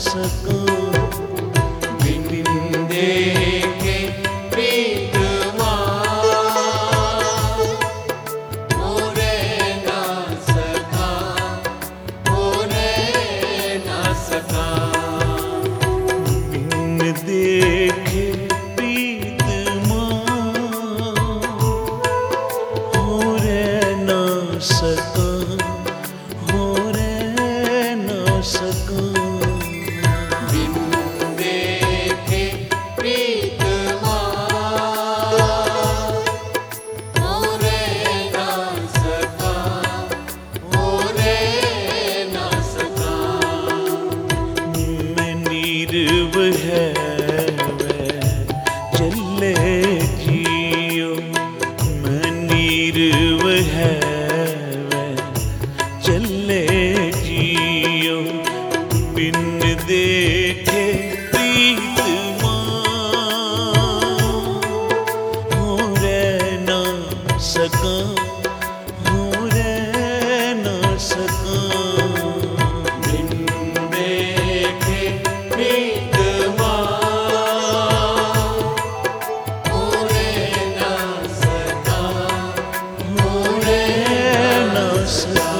सकूं। बिन देखे प्रीतमा होरे ना सका, होरे ना सका। बिन देखे प्रीतमा हो रह ना सका, हो रह ना सका। बिन देखे प्रीतमा होरे ना सका, होरे ना सका। मैं नीरव है वह चले जियो, मैं नीरव है वह चले जियो। बिन देखे प्रीतमा हो रह ना सका, हो रह ना सका। बिन देखे प्रीतमा होरे ना सका, होरे ना सका।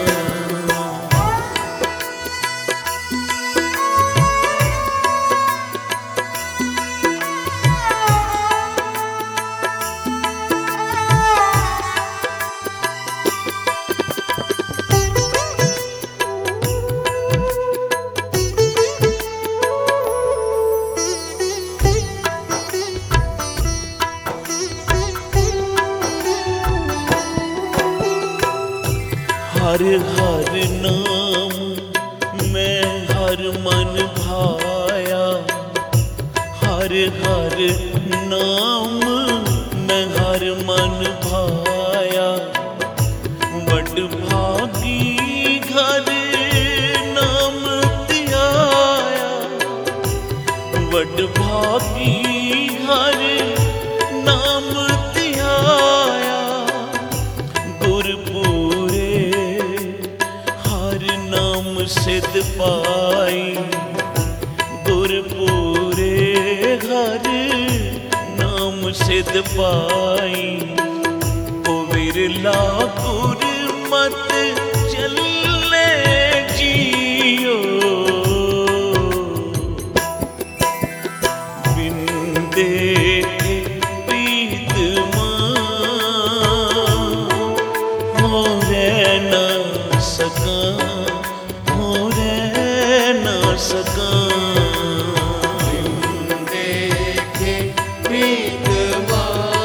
हर हर नाम मैं हर मन भाया, हर हर नाम मैं हर मन भाया। बड़ भागी घर नाम त्याया, बड़ भागी घर नाम त्याया। गुरपुरे हर नाम सिद्ध पाई, गुरपुरे हर नाम सिद्ध पाई। ओ विरला गुरमत चले जियो, बिन देखे प्रीतमा हो रह ना सका, हो रह ना सका। बिन देखे प्रीतमा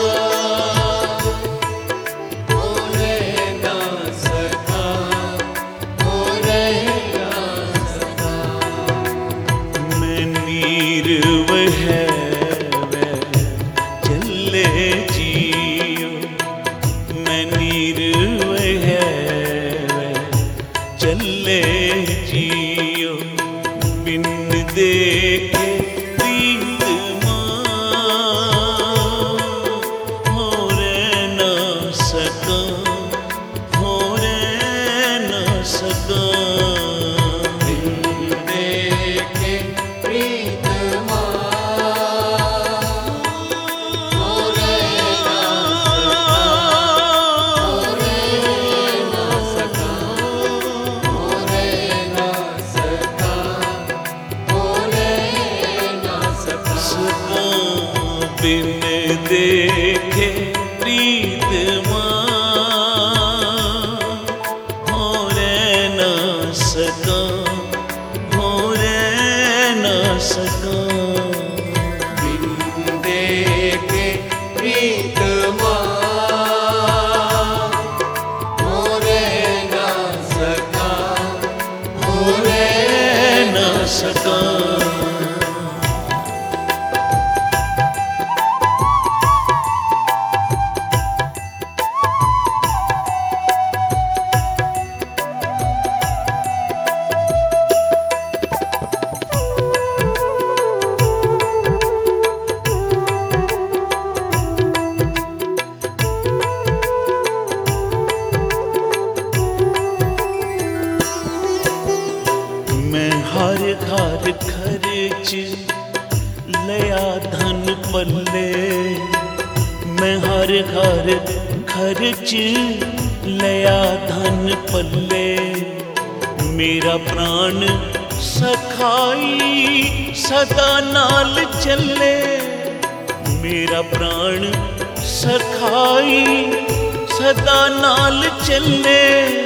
होरे ना सका, होरे ना सका। मैं नीरव है वह चले जियो, मैं नीरव है वह चले जियो। बिन देखे प्रीतमा हो रह ना सका, हो रह ना सका। बिन देखे प्रीतमा होरे ना सका, होरे ना सका, होरे ना सका। सका। बिन देखे प्रीतमा हो रह ना सका, हो रह ना सका। बिन देखे प्रीतमा होरे ना सका, होरे ना सका। हर घर खर्च लया धन पल्ले, मैं हर घर खर्च लया धन पल्ले। मेरा प्राण सखाई सदा नाल चले, मेरा प्राण सखाई सदा नाल चले।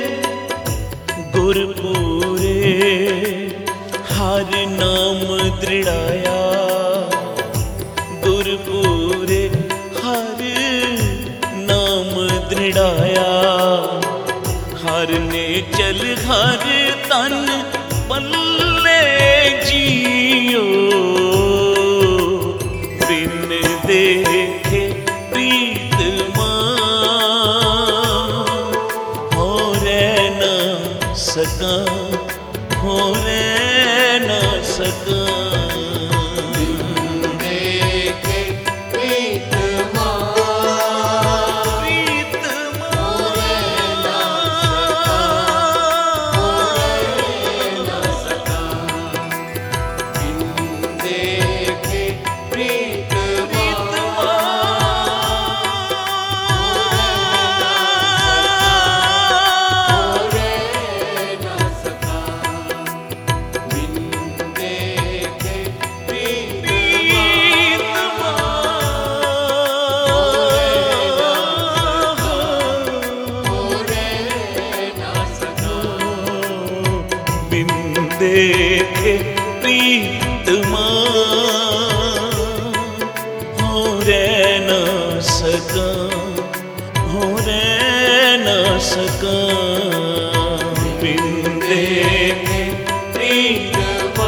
गुरपूरे हर नाम दृढ़ाया, गुरपूरे हर नाम दृढ़ाया। हर ने चल हर तन पल्ले जियो, बिन देखे प्रीत हो रह न सका, हो रह न सका। देखे प्रीतमा हो रह न सका, हो रह न सका। बिन देखे प्रीतमा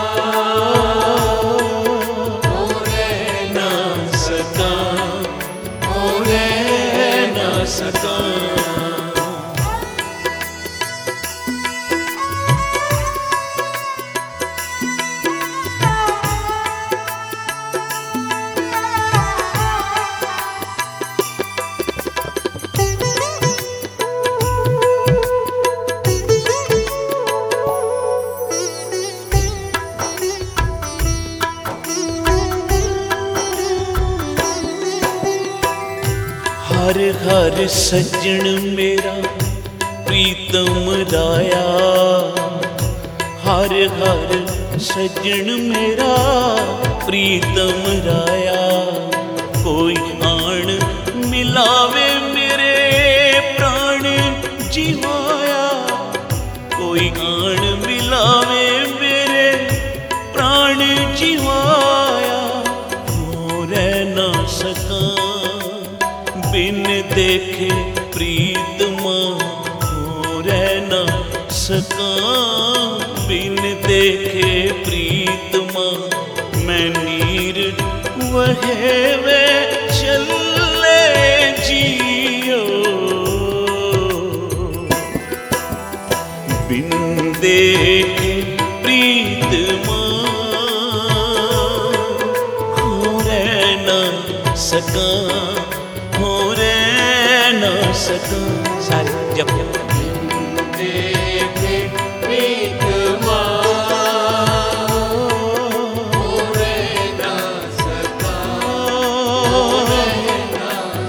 हो रह न सका, हो रह न सका। हर हर सज्जन मेरा प्रीतम राया, हर हर सज्जन मेरा प्रीतम राया। कोई आन मिलावे मेरे प्राण जीवाया, कोई आन मिलावे मेरे प्राण जीवाया। हो रह न सका बिन देखे प्रीतमा, हो रह न सका बिन देखे प्रीतमा। मैं नीर वहेवे चले जियो, बिन देखे प्रीतमा हो रह न सका, हो रह न सका। सारे जप देखे प्रीतमा हो रह न सका, हो रह न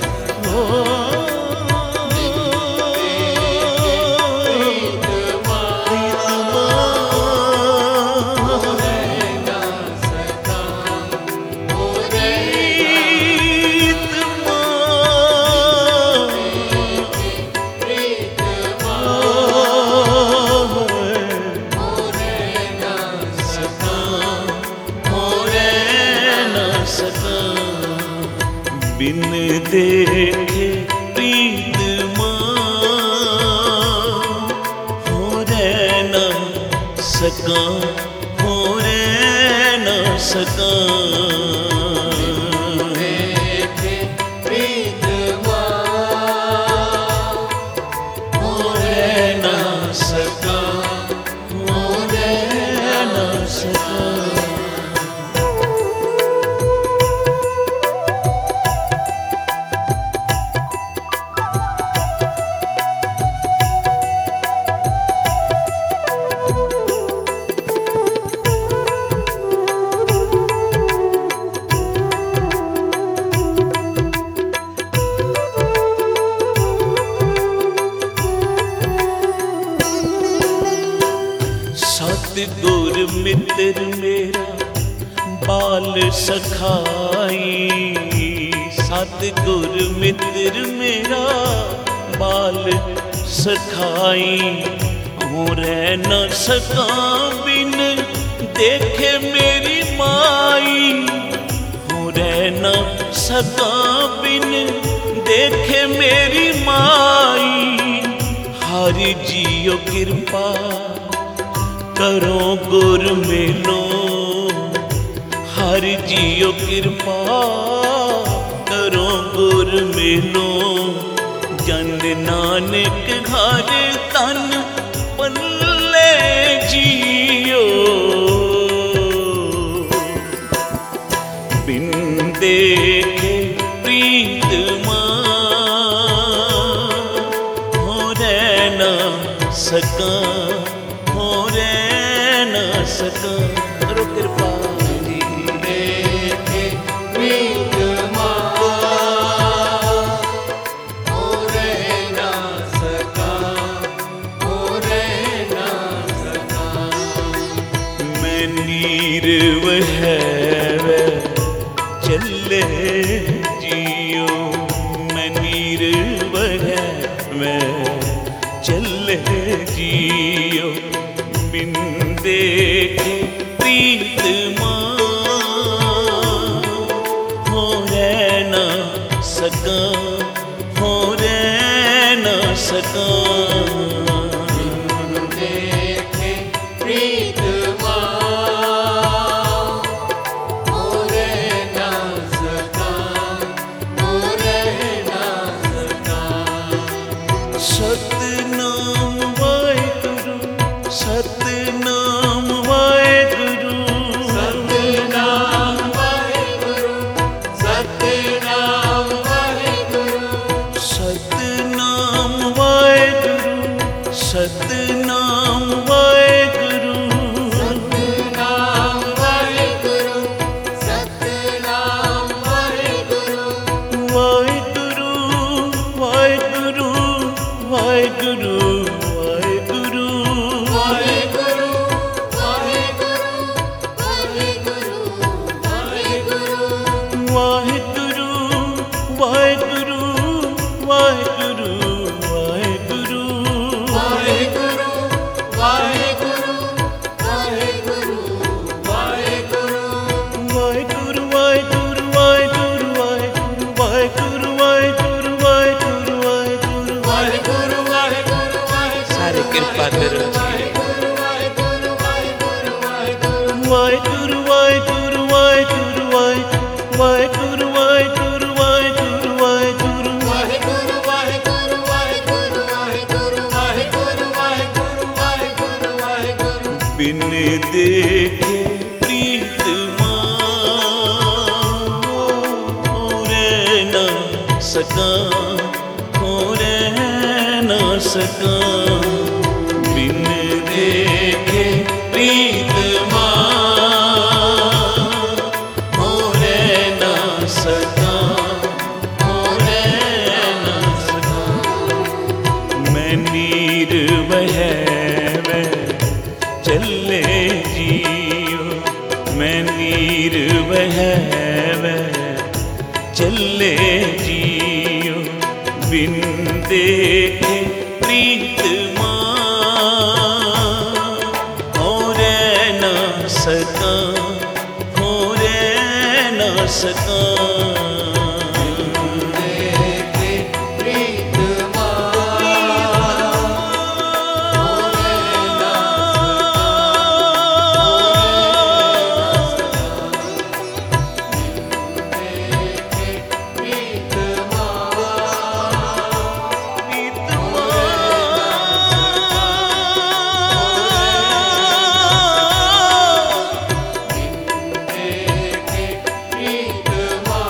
प्रीतमा हो रह न सका, हो रह बिन देखे प्रीतमा हो रह न सका, हो रह न सका। देखे प्रीतमा हो रह न सका, हो रह न सका। सतगुर मित्र मेरा बाल सखाई, सतगुर मित्र मेरा बाल सखाई। हो रह न सका बिन देखे मेरी माई, हो रह न सका बिन देखे मेरी माई। हरि जियो कृपा करो गुर मिलो, हरि जियो कृपा करो गुर मिलो। जन नानक घर तन पल्ले जियो, बिन देखे प्रीत हो रह न सका, हो रह न सका। करो कृपा देखे प्रीत हो रह न सका, हो रह न सका। मैं नीरव है चले जियो, मैं नीरव है मैं चले जियो। बिन देखे प्रीत हो रह न सका, हो रह न सका। देखे प्रीत हो रह न सका, हो रह न सका। सतनाम वाहेगुरु, सतनाम वाहेगुरु, सतनाम वाहेगुरु, सतनाम वाहेगुरु, सतनाम वाहेगुरु, सतनाम वाहेगुरु। सतनाम वाहेगुरु, सतनाम वाहेगुरु। वाहेगुरु वाहेगुरु वाहेगुरु वाहेगुरु। वाहेगुरु, वाहेगुरु, वाहेगुरु, वाहेगुरु। वाहेगुरु वाहेगुरु वाहेगुरु वाहेगुरु। वाहेगुरु, वाहेगुरु, वाहेगुरु, वाहेगुरु। वाहेगुरु वाहेगुरु वाहेगुरु वाहेगुरु वाहेगुरु वाहेगुरु वाहेगुरु वाहेगुरु। वाहेगुरु, वाहेगुरु, वाहेगुरु। सारे कृपा करो जी। वाहेगुरु, वाहेगुरु, वाहेगुरु, वाहेगुरु। वाहेगुरु वाहेगुरु वाहेगुरु वाहेगुरु वाहेगुरु वाहेगुरु वाहेगुरु। वाहेगुरु, वाहेगुरु, वाहेगुरु, वाहेगुरु, वाहेगुरु, वाहेगुरु, वाहेगुरु, वाहेगुरु। बिन देखे प्रीत हो रह न सका, हो रह न सका। बिन देखे प्रीत हो रह न सका, हो रह न सका। मैं नीरव है मैं चले जियो, मैं नीरव है मैं चले जियो। बिन देखे प्रीत हो रह न सका, हो रह न सका। देखे प्रीत प्रीत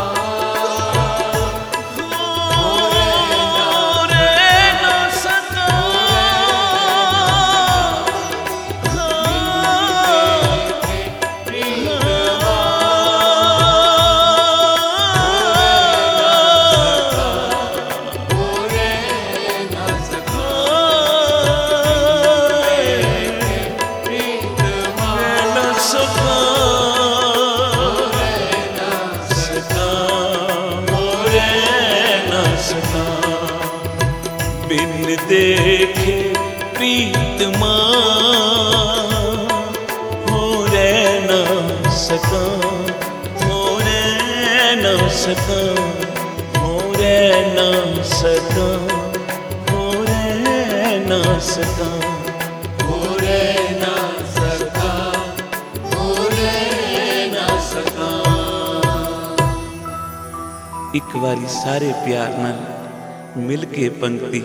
सका, हो रह ना सका, हो रह ना सका, हो रह ना सका, हो रह ना सका। एक बारी सारे प्यार नाल मिल के पंक्ति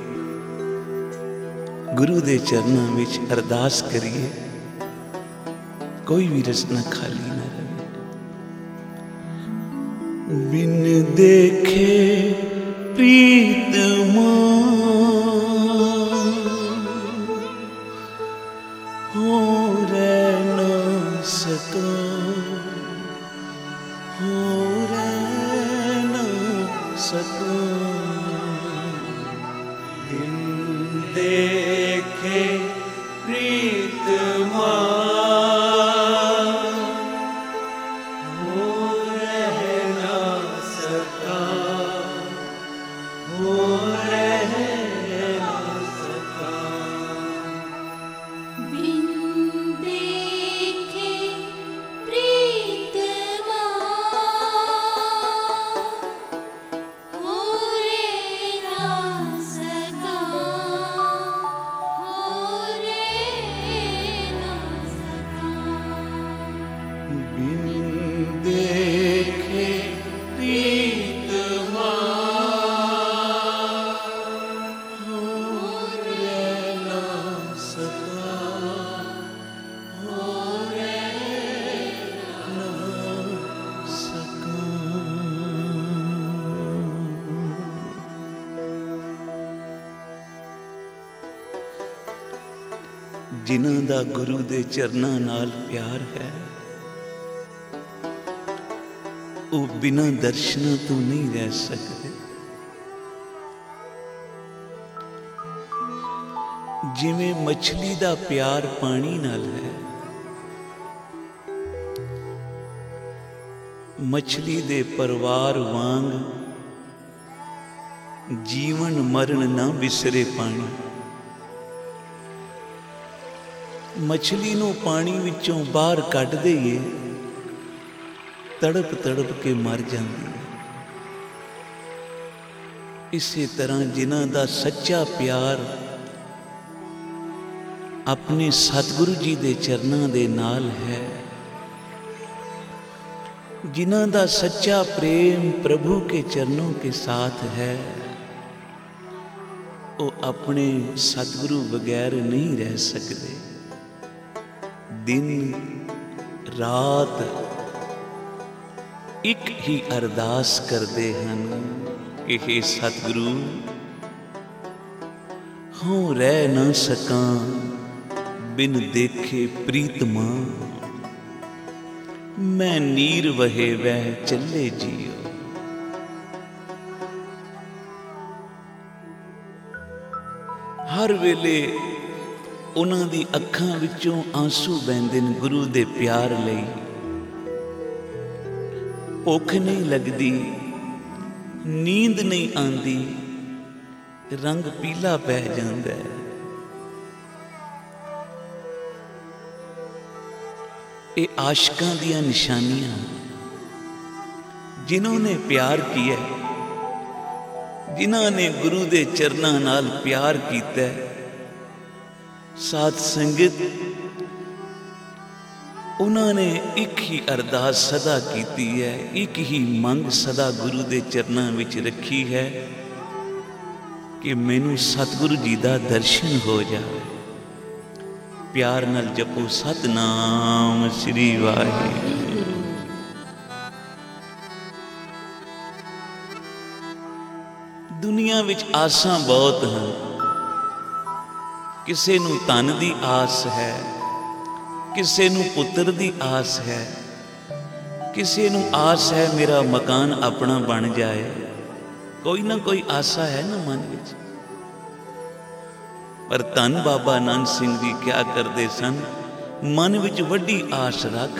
गुरु दे चरनां विच अरदास करिए, कोई भी रचना खाली ना रहे। बिन देखे प्रीतमा हो रह ना सका, हो रह ना सका। बिन देखे प्रीतमा हो रह ना सका, हो रह ना सका। बिन देखे प्रीतमा हो रे ना सका, हो रे ना सका। बिन देखे प्रीतमा हो रह ना सका, हो रह ना सका। जिन्हां दा गुरु दे चरनां नाल प्यार है, ਉਹ बिना दर्शनां तो नहीं रह सकते। जिवें मछली दा प्यार पानी नाल है, मछली दे परिवार वांग जीवन मरण ना विसरे पानी। मछली नूं पानी विचों बाहर कढ दईए, तड़प तड़प के मर जाती है। इसी तरह जिन्हां दा सच्चा प्यार अपने सतगुरु जी दे चरनां दे नाल है, जिन्हां दा सच्चा प्रेम प्रभु के चरणों के साथ है, वो अपने सतगुरु बगैर नहीं रह सकते। दिन रात एक ही अरदास करते हैं कि हे सतगुरु, हों रह ना सका बिन देखे प्रीतमा, मैं नीर वहे वह चले जियो। हर वेले उन्हां दी अखां विचों आंसू बहंदे ने गुरु दे प्यार लई। भुख नहीं लगती, नींद नहीं आती, रंग पीला पै जाता है। ये आशिकां दियां निशानियां, जिन्होंने प्यार किया, जिन्होंने गुरु दे चरनां नाल प्यार किया, साध संगत उन्होंने एक ही अरदास सदा की है, एक ही मंग सदा गुरु दे चरनां विच रखी है कि मैनू सतगुरु जी दा दर्शन हो जाए। प्यार नाल जपो सतनाम श्री वाहिगुरू। दुनिया विच आसां बहुत हैं। किसे नू धन दी आस है, किसे नू पुत्र दी आस है, किसे नू आस है मेरा मकान अपना बन जाए। कोई ना कोई आशा है ना मन विच। पर धन बाबा नानक सिंह जी क्या करते सन, मन विच वड्डी आस रख।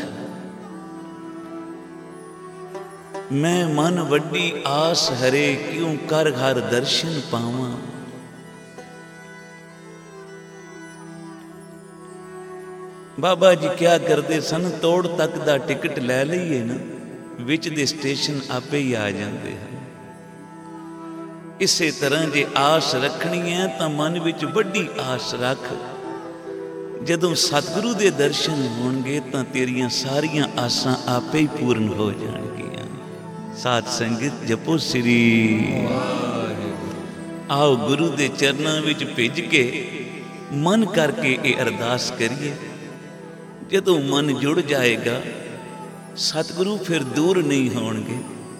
मैं मन वड्डी आस हरे, क्यों कर घर दर्शन पावां। बाबा जी क्या करते सन, तोड़ तक दा टिकट लै लईए ना, ਵਿੱਚ ਦੇ ਸਟੇਸ਼ਨ ਆਪੇ ਹੀ ਆ ਜਾਂਦੇ ਹਨ। ਇਸੇ ਤਰ੍ਹਾਂ ਜੇ ਆਸ ਰੱਖਣੀ ਹੈ ਤਾਂ ਮਨ ਵਿੱਚ ਵੱਡੀ ਆਸ ਰੱਖ। ਜਦੋਂ ਸਤਿਗੁਰੂ ਦੇ ਦਰਸ਼ਨ ਹੋਣਗੇ ਤਾਂ ਤੇਰੀਆਂ ਸਾਰੀਆਂ ਆਸਾਂ ਆਪੇ ਹੀ ਪੂਰਨ ਹੋ ਜਾਣਗੀਆਂ। ਸਾਧ ਸੰਗਤ ਜਪੋ ਸ੍ਰੀ ਆਓ ਗੁਰੂ ਦੇ ਚਰਨਾਂ ਵਿੱਚ ਭਿੱਜ ਕੇ ਮਨ ਕਰਕੇ ਇਹ ਅਰਦਾਸ ਕਰੀਏ। ਜਦੋਂ ਮਨ ਜੁੜ ਜਾਏਗਾ ਸਤਿਗੁਰੂ ਫਿਰ ਦੂਰ ਨਹੀਂ ਹੋਣਗੇ।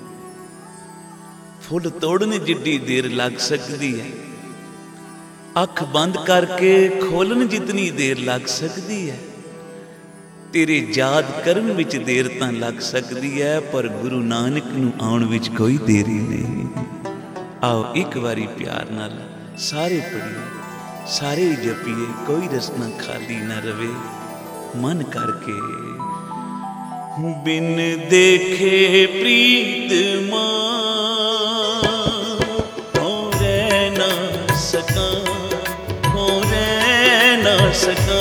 ਫੁੱਲ ਤੋੜਨ ਜਿੱਡੀ ਦੇਰ ਲੱਗ ਸਕਦੀ ਹੈ, ਅੱਖ ਬੰਦ ਕਰਕੇ ਖੋਲਣ ਜਿਤਨੀ ਦੇਰ ਲੱਗ ਸਕਦੀ ਹੈ। ਤੇਰੇ ਯਾਦ ਕਰਨ ਵਿੱਚ ਦੇਰ ਤਾਂ ਲੱਗ ਸਕਦੀ ਹੈ, ਪਰ ਗੁਰੂ ਨਾਨਕ ਨੂੰ ਆਉਣ ਵਿੱਚ ਕੋਈ ਦੇਰੀ ਨਹੀਂ। ਆਓ ਇੱਕ ਵਾਰੀ ਪਿਆਰ ਨਾਲ ਸਾਰੇ ਪੜ੍ਹੀਏ, ਸਾਰੇ ਜਪੀਏ, ਕੋਈ ਰਸਨਾ ਖਾਲੀ ਨਾ ਰਵੇ। ਮਨ ਕਰਕੇ ਬਿਨ ਦੇਖੇ ਪ੍ਰੀਤ ਮਾਂ ਹੋ ਰਹਿ ਨਾ ਸਕਾਂ, ਹੋ ਰਹਿ ਨਾ ਸਕਾਂ।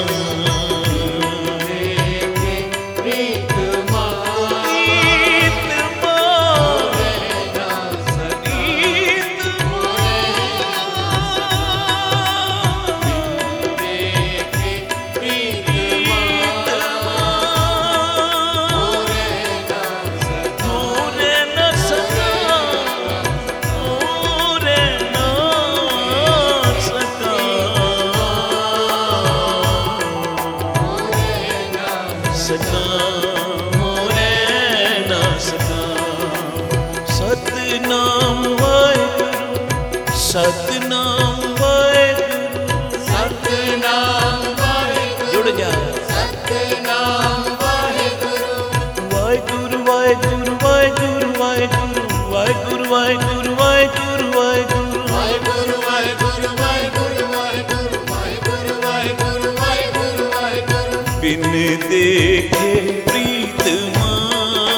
ਸਤਿਨਾਮ ਵਾਹਿਗੁਰੂ, ਸਤਿਨਾਮ ਵਾਹਿਗੁਰੂ, ਸਤਿਨਾਮ ਵਾਹਿਗੁਰੂ। ਜੁੜ ਜਾ। ਸਤਿਨਾਮ ਵਾਹਿਗੁਰੂ। ਵਾਹਿਗੁਰੂ ਵਾਹਿਗੁਰੂ ਵਾਹਿਗੁਰੂ ਵਾਹਿਗੁਰੂ ਵਾਹਿਗੁਰੂ ਵਾਹਿਗੁਰੂ ਵਾਹਿਗੁਰੂ ਵਾਹਿਗੁਰੂ ਵਾਹਿਗੁਰੂ ਵਾਹਿਗੁਰੂ ਵਾਹਿਗੁਰੂ ਵਾਹਿਗੁਰੂ ਵਾਹਿਗੁਰੂ ਵਾਹਿਗੁਰੂ ਵਾਹਿਗੁਰੂ ਵਾਹਿਗੁਰੂ। ਬਿਨ ਦੇਖੇ ਪ੍ਰੀਤ ਮਾਂ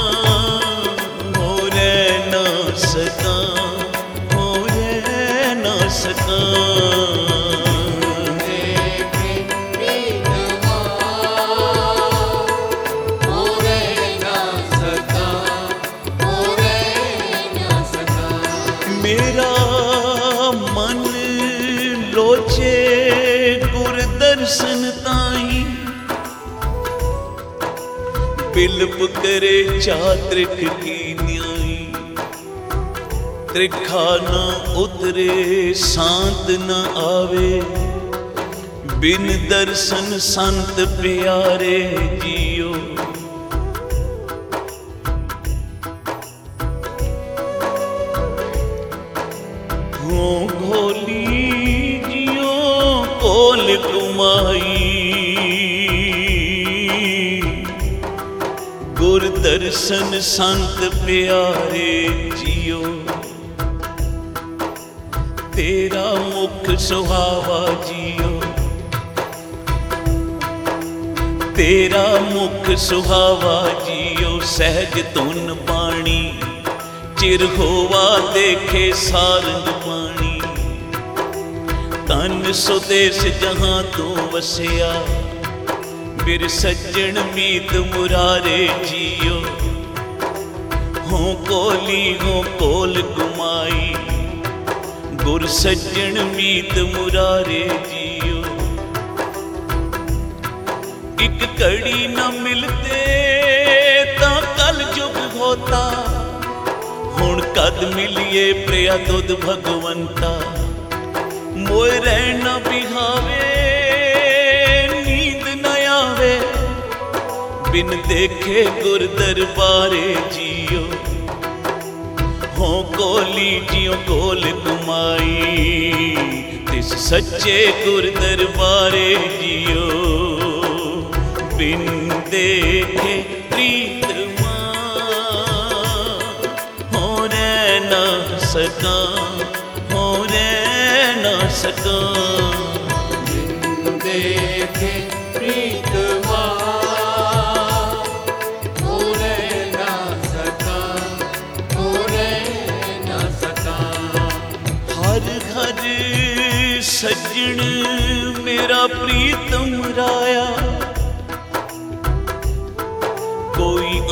ਹੋ ਰਹਿ ਨਾ ਸਕਾਂ, ਹੋ ਰਹਿ ਨਾ ਸਕਾਂ। ਮੇਰਾ ਮਨ ਲੋਚੇ ਗੁਰ ਦਰਸ਼ਨ ਤਾਈ, ਬਿਲਪ ਕਰੇ ਚਾਤ੍ਰਿਕ ਕੀ ਨਿਆਈ। ਤ੍ਰਿਖਾ ਨਾ ਉਤਰੇ ਸ਼ਾਂਤ ਨਾ ਆਵੇ, ਬਿਨ ਦਰਸ਼ਨ ਸੰਤ ਪਿਆਰੇ ਜੀਓ। ਹੋ ਘੋਲੀ ਜਿਉ ਕੋਲ ਕੁਮਾਈ, ਗੁਰ ਦਰਸ਼ਨ ਸੰਤ ਪਿਆਰੇ ਜੀਓ। ਤੇਰਾ ਮੁਖ ਸੁਹਾਵਾ ਜੀਓ, ਤੇਰਾ ਮੁਖ ਸੁਹਾਵਾ ਜੀਓ। ਸਹਿਜ ਧੁਨ ਬਾਣੀ ਚਿਰ ਹੋਵਾ ਦੇਖੇ ਸਾਰੰਗ ਪਾਣੀ। ਤਨ ਸੁਦੇਸ ਜਹਾਂ ਤੂੰ ਵਸਿਆ, ਬਿਰ ਸੱਜਣ ਮੀਤ ਮੁਰਾਰੇ ਜੀਓ। ਹੋ ਕੋਲੀ ਹੋ ਕੋਲ ਕੁਮਾਈ, ਗੁਰ ਸੱਜਣ ਮੀਤ ਮੁਰਾਰੇ ਜੀਓ। ਇੱਕ ਘੜੀ ਨਾ ਮਿਲਤੇ ਤਾਂ ਕਲ ਜੁਗ ਹੋਤਾ, ਹੁਣ ਕਦ ਮਿਲੀਏ ਪ੍ਰਿਆ ਤੁਧ ਭਗਵੰਤਾ। ਮੋਇ ਰਹਿ ਨਾ ਬਿਹਾਵੇ, ਨੀਂਦ ਨਾ ਆਵੇ, ਬਿਨ ਦੇਖੇ ਗੁਰ ਦਰਬਾਰੇ ਜੀਓ। ਹੋ ਕੋਲੀ ਜਿਉ ਕੋਲ ਕੁਮਾਈ, ਤਿਸ ਸੱਚੇ ਗੁਰ ਦਰਬਾਰੇ ਜੀਓ। ਬਿਨ ਦੇਖੇ ਪ੍ਰੀਤ ਸਕਾਂ, ਹੋ ਰਹਿ ਨਾ ਸਕਾਂ। ਬਿਨ ਦੇਖੇ ਪ੍ਰੀਤ ਮਾਂ ਹੋ ਰਹਿ ਨਾ ਸਕਾਂ, ਹੋ ਰਹਿ ਨਾ ਸਕਾਂ। ਹਰ ਘਰ ਸੱਜਣ ਮੇਰਾ ਪ੍ਰੀਤਮ ਰਾਇਆ, ਕੋਈ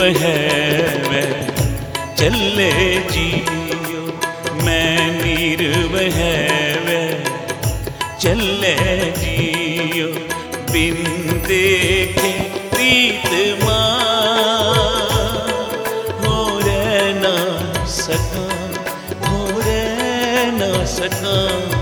निरवहै वै चले जियो, मैं निरवहै वै चले जियो, बिन देखे प्रीतमा हो रह ना सका, हो रह ना सका।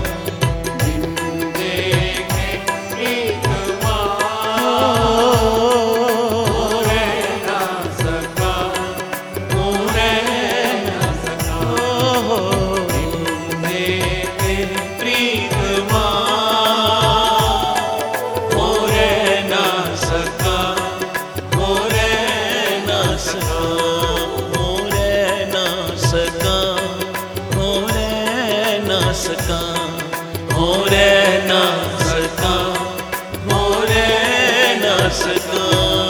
हो रह ना सका, हो रह ना सका।